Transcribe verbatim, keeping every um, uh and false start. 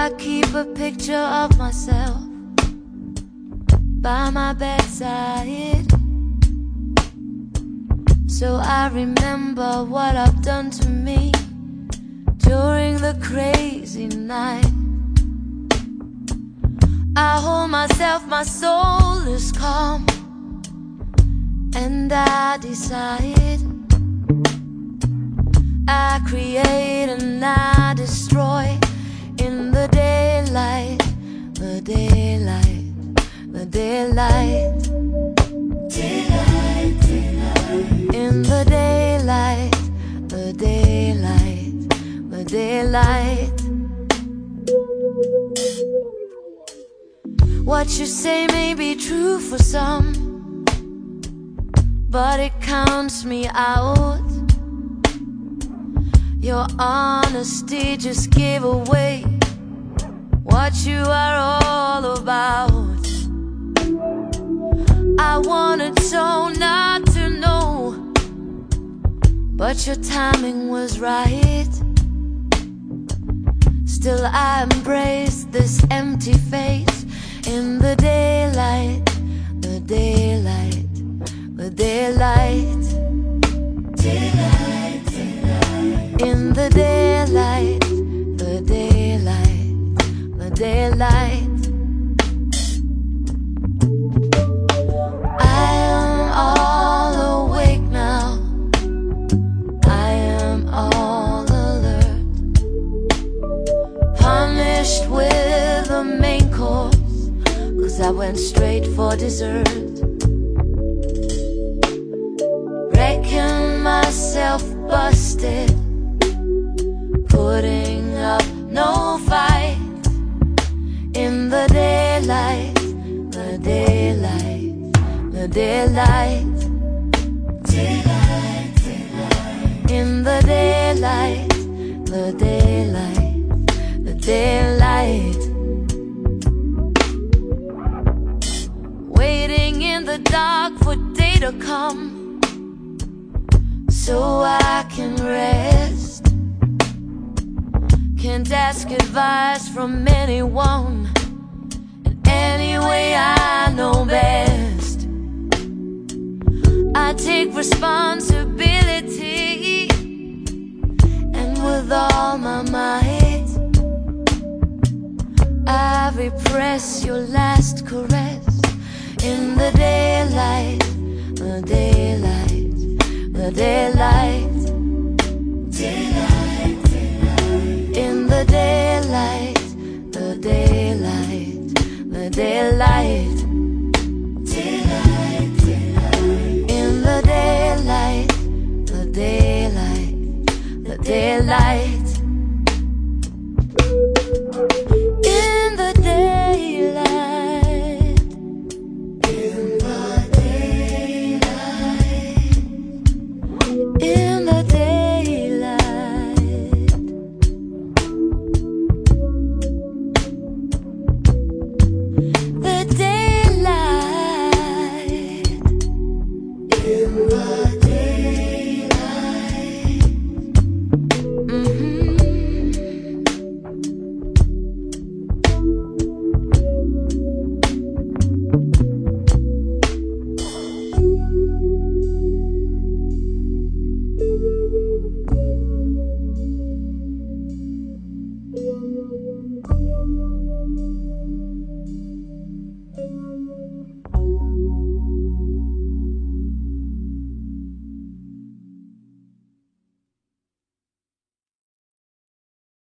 I keep a picture of myself by my bedside, so I remember what I've done to me during the crazy night. I hold myself, my soul is calm, and I decide I create and I destroy in the daylight, the daylight, the daylight, daylight, daylight. In the daylight, the daylight, the daylight. What you say may be true for some, but it counts me out. Your honesty just gave away what you are all about. I wanted so not to know, but your timing was right. Still I embrace this empty face in the daylight, the daylight, the daylight, daylight, daylight. In the daylight, the daylight, the daylight. I am all awake now, I am all alert, punished with a main course, 'cause I went straight for dessert. Reckon myself busted, putting up no fight. In the daylight, the daylight, the daylight, daylight, daylight. In the daylight, the daylight, the daylight. Waiting in the dark for day to come, so I can rest. Can't ask advice from anyone, and anyway I know best. I take responsibility, and with all my might I repress your last caress. In the daylight, the daylight, the daylight.